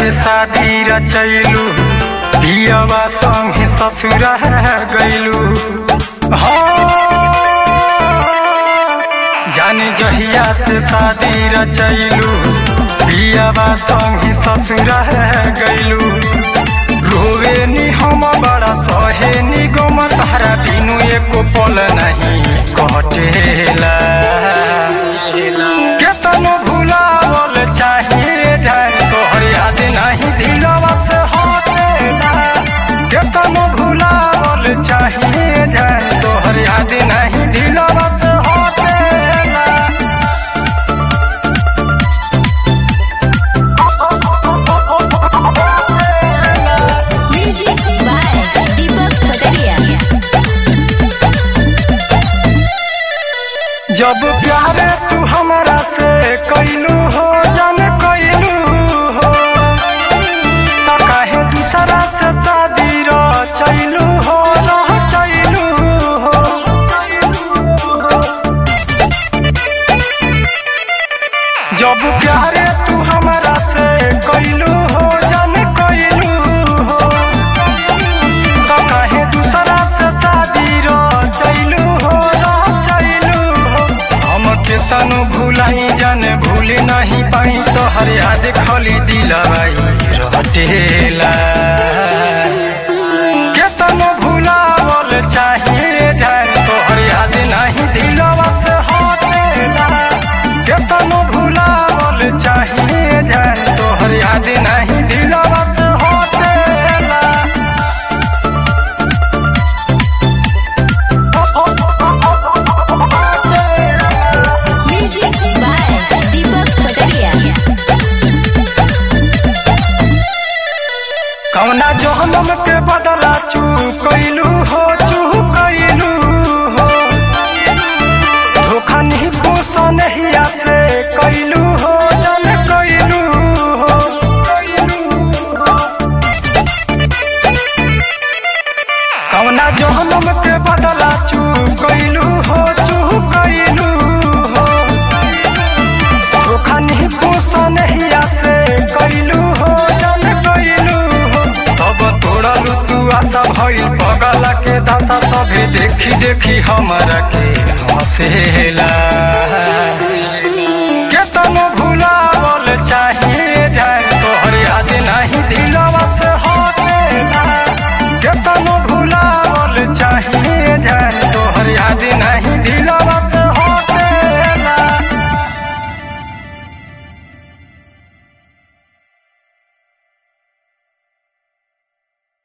से शादी रचैलू, पियवा संगे ससुर गैलू। जानी जहिया से शादी रचैलू, पियवा संगे ससुर गैलू। रोवे नी हम बड़ा सहे नी गम, तारा बिनु एको पल नहीं कटेला। केतनो भुलावल चाहिए जाए, तोहर याद नहीं दिलवा से हटेला। केतनो भुलावल चाहिए जाए, तोहर याद नहीं दिलवा से हटेला। म्यूजिक बाय दीपक पटरिया। जब प्यार तू हमारा से कैलू हो, जान कैलू हो, तो काहे दूसरा से शादी रचैलू हो, रचैलू हो। जब प्यार तू हमारा से कैलू हो, जान कैलू हो, तो काहे दूसरा से शादी रचैलू हो, रचैलू हो। हमके तनु भुलाई जाने भूल नहीं पाई, तोहर याद खाली दिलवाई रटेला। केतनो भुलावल चाहिए जाए, तोहर याद नहीं दिलवा से हटेला। केतनो भुलावल चाहिए जाए, तोहर याद नहीं दिलवा से हटेला। म्यूजिक बाय दीपक पटरिया। कौना जहनम के बदला चूकैलू हो, चूकैलू हो। धोखा नहीं पोसन हिया से कैलू हो, जन कैलू हो। कौना जहनम के बदला चूकैलू हो, चूकैलू हो। धोखा नहीं पोसन हिया से कैलू हो, जन कैलू हो। अब तोड़लू तू आशा भइल पगला के दशा, सभे देखी देखी हमरा के हंसेला। केतनो भुलावल चाहिए जाए, तोहर याद नहीं दिलवा से हटेला। केतनो भुलावल चाहिए जाए, तोहर याद नहीं